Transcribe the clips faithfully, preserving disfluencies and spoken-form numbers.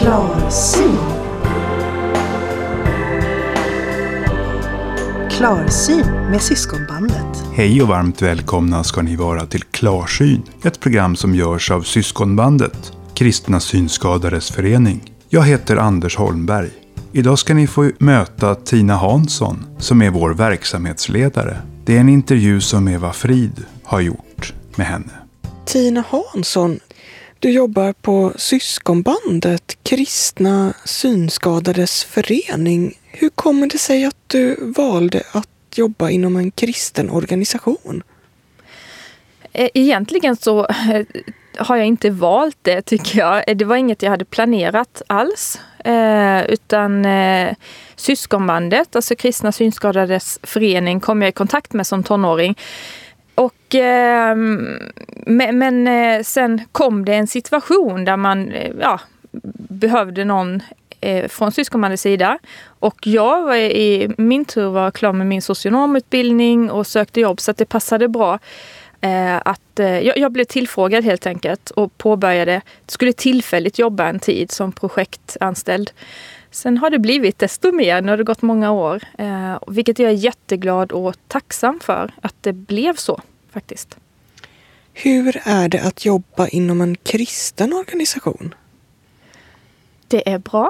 Klarsyn. Klarsyn med Syskonbandet. Hej och varmt välkomna ska ni vara till Klarsyn, ett program som görs av Syskonbandet, Kristna Synskadades förening. Jag heter Anders Holmberg. Idag ska ni få möta Tina Hansson som är vår verksamhetsledare. Det är en intervju som Eva Frid har gjort med henne. Tina Hansson, du jobbar på Syskonbandet, Kristna Synskadades förening. Hur kommer det sig att du valde att jobba inom en kristen organisation? Egentligen så har jag inte valt det, tycker jag. Det var inget jag hade planerat alls. Eh, utan eh, Syskonbandet, alltså Kristna Synskadades förening, kom jag i kontakt med som tonåring. Och, eh, men men eh, sen kom det en situation där man eh, ja, behövde någon eh, från Syskonbandets sida. Och jag var i min tur var klar med min socionomutbildning och sökte jobb, så att det passade bra. Eh, att, eh, jag, jag blev tillfrågad helt enkelt och påbörjade, skulle tillfälligt jobba en tid som projektanställd. Sen har det blivit desto mer, nu har det gått många år, eh, vilket jag är jätteglad och tacksam för att det blev så faktiskt. Hur är det att jobba inom en kristen organisation? Det är bra.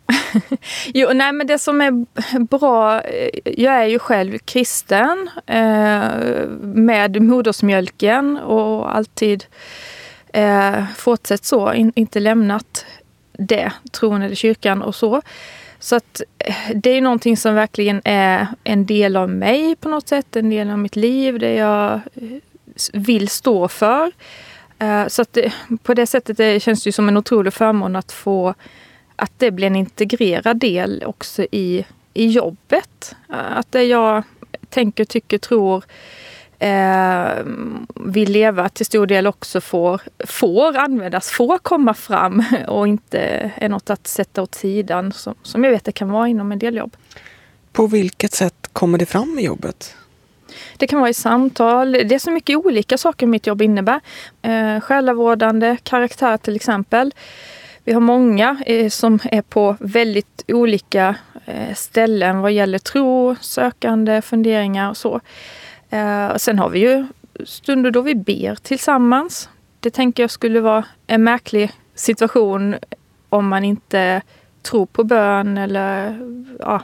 Jo, nej, men det som är bra, jag är ju själv kristen eh, med modersmjölken och alltid eh, fortsatt så, in, inte lämnat det, tron eller kyrkan och så. Så att det är någonting som verkligen är en del av mig på något sätt, en del av mitt liv, det jag vill stå för. Eh, så att det, på det sättet det känns det ju som en otrolig förmån att få att det blir en integrerad del också i, i jobbet. Att det jag tänker, tycker, tror eh, vill leva till stor del också får, får användas, får komma fram och inte är något att sätta åt sidan som, som jag vet det kan vara inom en del jobb. På vilket sätt kommer det fram i jobbet? Det kan vara i samtal. Det är så mycket olika saker mitt jobb innebär. Eh, själavårdande karaktär till exempel. Vi har många eh, som är på väldigt olika eh, ställen vad gäller tro, sökande, funderingar och så. Eh, sen har vi ju stunder då vi ber tillsammans. Det tänker jag skulle vara en märklig situation om man inte tror på bön eller ja,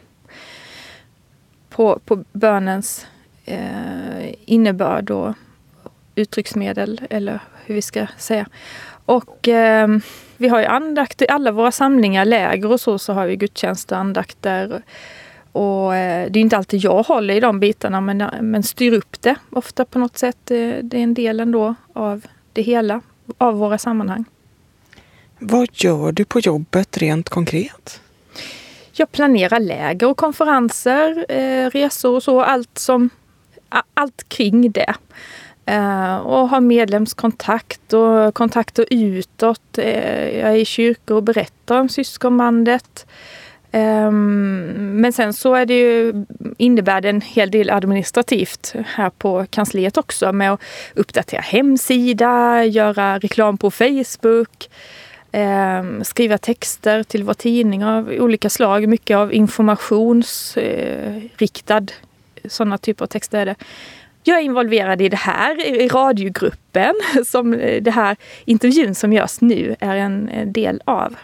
på, på bönens eh, innebörd och uttrycksmedel eller hur vi ska säga. Och eh, vi har ju andakter i alla våra samlingar, läger och så, så har vi gudstjänst och andakter. Och eh, det är inte alltid jag håller i de bitarna, men, men styr upp det ofta på något sätt. Det, det är en del ändå av det hela, av våra sammanhang. Vad gör du på jobbet rent konkret? Jag planerar läger och konferenser, eh, resor och så, allt, som, allt kring det. Uh, och har medlemskontakt och kontakter utåt. Uh, jag är i kyrkor och berättar om Syskonbandet. Um, men sen så är det ju, innebär det en hel del administrativt här på kansliet också med att uppdatera hemsida, göra reklam på Facebook, um, skriva texter till vår tidning av olika slag. Mycket av informationsriktad, uh, sådana typer av texter är det. Jag är involverad i det här, i radiogruppen som det här intervjun som görs nu är en del av.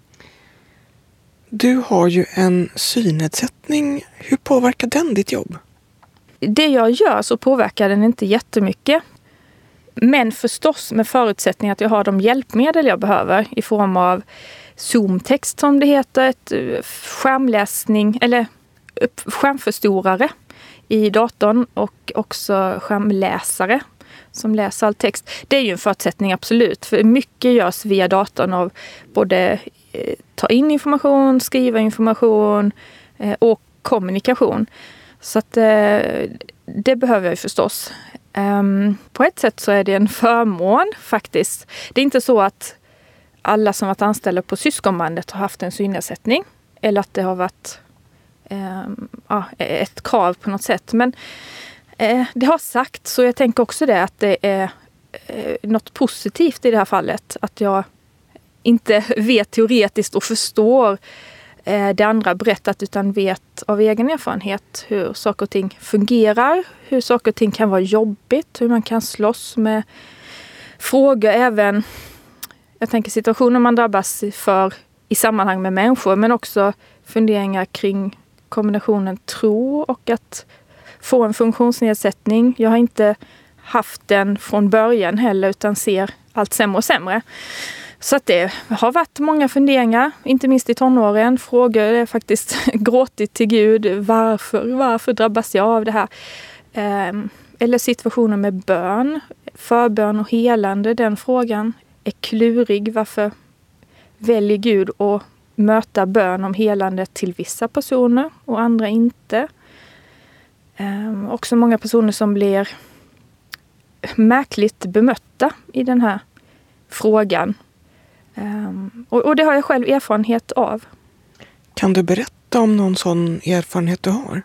Du har ju en synnedsättning. Hur påverkar den ditt jobb? Det jag gör så påverkar den inte jättemycket. Men förstås med förutsättning att jag har de hjälpmedel jag behöver i form av Zoom-text som det heter, ett skärmläsning eller skärmförstorare i datorn och också skärmläsare som läser all text. Det är ju en förutsättning absolut, för mycket görs via datorn av både eh, ta in information, skriva information eh, och kommunikation. Så att eh, det behöver jag ju förstås. Um, på ett sätt så är det en förmån faktiskt. Det är inte så att alla som varit anställda på Syskonbandet har haft en synnedsättning eller att det har varit Um, ja, ett krav på något sätt. Men eh, det har sagt, så jag tänker också det att det är eh, något positivt i det här fallet. Att jag inte vet teoretiskt och förstår det andra berättat, utan vet av egen erfarenhet hur saker och ting fungerar, hur saker och ting kan vara jobbigt, hur man kan slåss med frågor även, jag tänker situationer man drabbas för i sammanhang med människor, men också funderingar kring kombinationen tro och att få en funktionsnedsättning. Jag har inte haft den från början heller, utan ser allt sämre och sämre. Så att det har varit många funderingar, inte minst i tonåren. Frågor är faktiskt gråtit till Gud. Varför, varför drabbas jag av det här? Eh, eller situationer med bön, förbön och helande. Den frågan är klurig. Varför väljer Gud att möta bön om helande till vissa personer och andra inte? Eh, också många personer som blir märkligt bemötta i den här frågan. Um, och, och det har jag själv erfarenhet av. Kan du berätta om någon sån erfarenhet du har?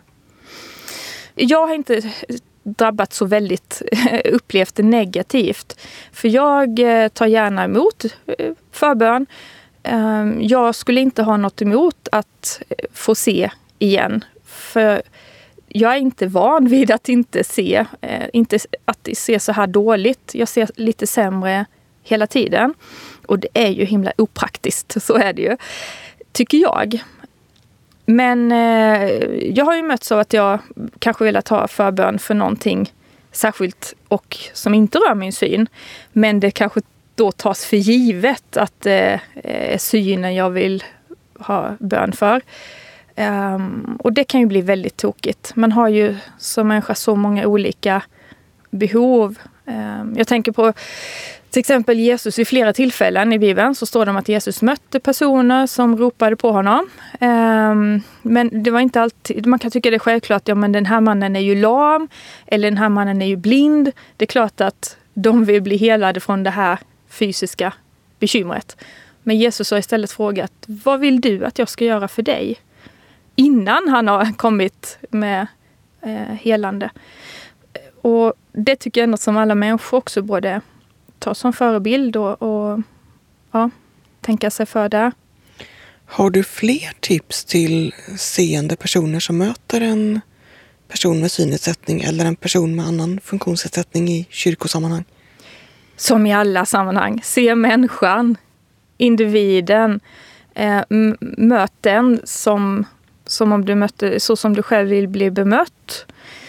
Jag har inte drabbats så väldigt upplevt det negativt. För jag tar gärna emot förbön. Um, jag skulle inte ha något emot att få se igen. För jag är inte van vid att inte se, eh, inte att se så här dåligt. Jag ser lite sämre hela tiden. Och det är ju himla opraktiskt, så är det ju, tycker jag. Men eh, jag har ju mötts av att jag kanske velat ha förbön för någonting särskilt och som inte rör min syn. Men det kanske då tas för givet att det eh, är synen jag vill ha bön för. Um, och det kan ju bli väldigt tokigt. Man har ju som människa så många olika behov. Um, jag tänker på till exempel Jesus vid flera tillfällen i Bibeln, så står det om att Jesus mötte personer som ropade på honom. Um, men det var inte alltid, man kan tycka det är självklart, ja men den här mannen är ju lam eller den här mannen är ju blind. Det är klart att de vill bli helade från det här fysiska bekymret. Men Jesus har istället frågat, vad vill du att jag ska göra för dig? Innan han har kommit med eh, helande. Och det tycker jag är något som alla människor också borde ta som förebild och, och ja, tänka sig för där. Har du fler tips till seende personer som möter en person med synnedsättning eller en person med annan funktionsnedsättning i kyrkosammanhang? Som i alla sammanhang. Se människan, individen, eh, möt den som, som om du mötte, så som du själv vill bli bemött.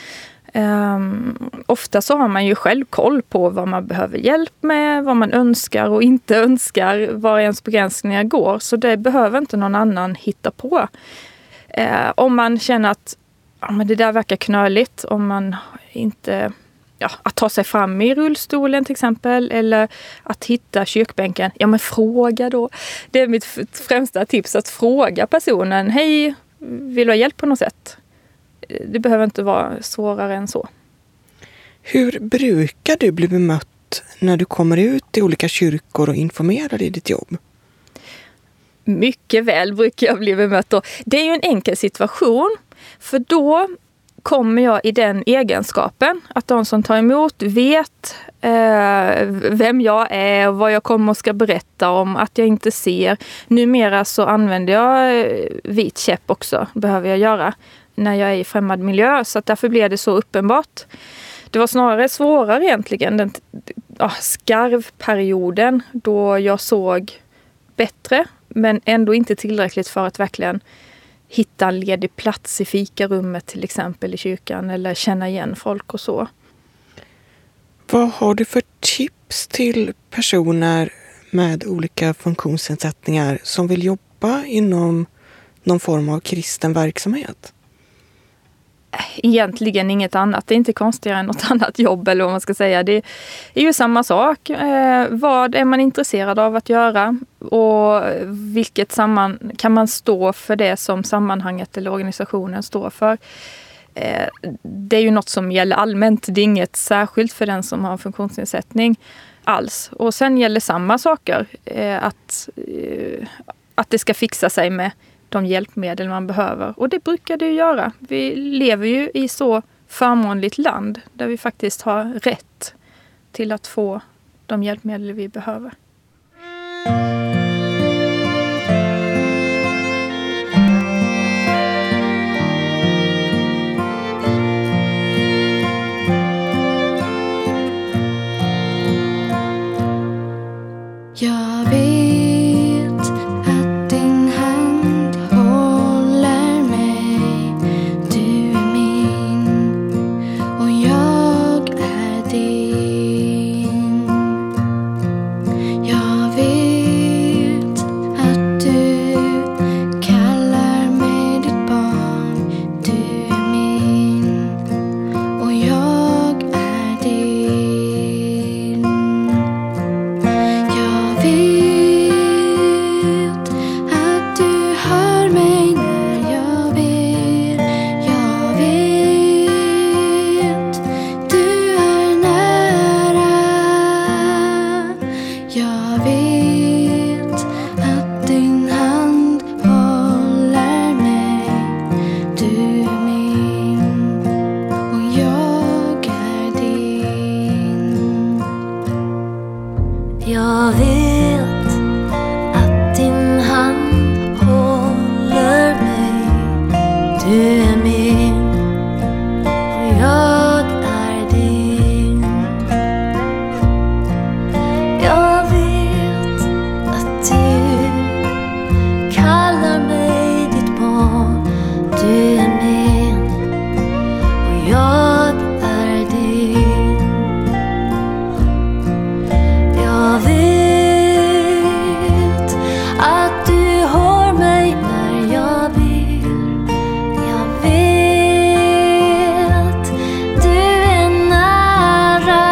Um, ofta så har man ju själv koll på vad man behöver hjälp med, vad man önskar och inte önskar, var ens begränsningar går. Så det behöver inte någon annan hitta på. Uh, om man känner att ja, men det där verkar knöligt, om man inte, ja, att ta sig fram i rullstolen till exempel, eller att hitta kyrkbänken, ja men fråga då. Det är mitt främsta tips, att fråga personen, hej, vill du ha hjälp på något sätt? Det behöver inte vara svårare än så. Hur brukar du bli bemött när du kommer ut i olika kyrkor och informerar i ditt jobb? Mycket väl brukar jag bli bemött. Och det är ju en enkel situation. För då kommer jag i den egenskapen att de som tar emot vet eh, vem jag är och vad jag kommer och ska berätta om, att jag inte ser. Numera så använder jag vit käpp också, behöver jag göra, när jag är i främmad miljö, så att därför blev det så uppenbart. Det var snarare svårare egentligen, den ja, skarvperioden då jag såg bättre, men ändå inte tillräckligt för att verkligen hitta en ledig plats i fikarummet till exempel i kyrkan, eller känna igen folk och så. Vad har du för tips till personer med olika funktionsnedsättningar som vill jobba inom någon form av kristen verksamhet? Egentligen inget annat. Det är inte konstigare än något annat jobb, eller vad man ska säga. Det är ju samma sak. Eh, vad är man intresserad av att göra? Och vilket samman kan man stå för det som sammanhanget eller organisationen står för? Eh, det är ju något som gäller allmänt. Det är inget särskilt för den som har en funktionsnedsättning alls. Och sen gäller samma saker. Eh, att, eh, att det ska fixa sig med de hjälpmedel man behöver. Och det brukar det ju göra. Vi lever ju i så förmånligt land där vi faktiskt har rätt till att få de hjälpmedel vi behöver. Jag vet att din hand håller mig. Du är min och jag är din. Jag vet att din hand håller mig. Du är min och jag är din. Jag vet att du kallar mig ditt barn. Du är min och jag är din. Jag vet att du hör mig när jag ber. Jag vet du är nära.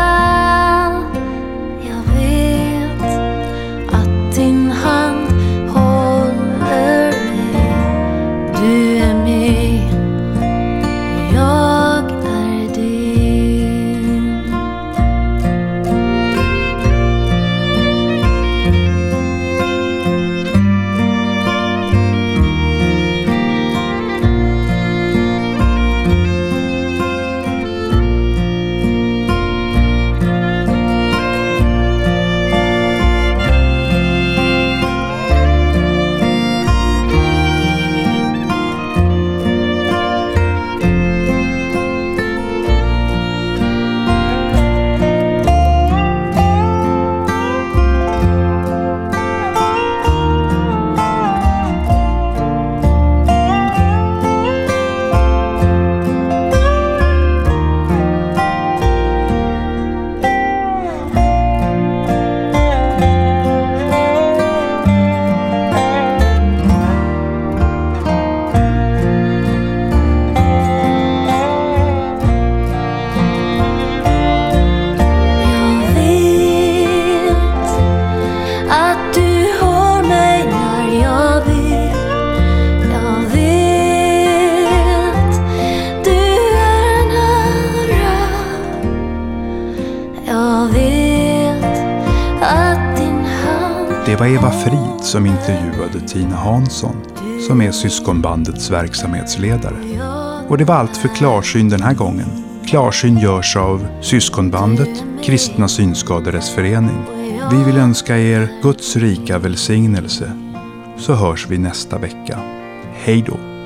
Jag vet att din hand håller mig. Du är min och jag är din. Jag vet att du hör mig när jag ber. Jag vet du är nära. Jag vet att din hand. Det var Eva Frid som intervjuade Tina Hansson, som är syskonbandets verksamhetsledare. Och det var allt för Klarsyn den här gången. Klarsyn görs av Syskonbandet, Kristna Synskadades Förening. Vi vill önska er Guds rika välsignelse. Så hörs vi nästa vecka. Hej då!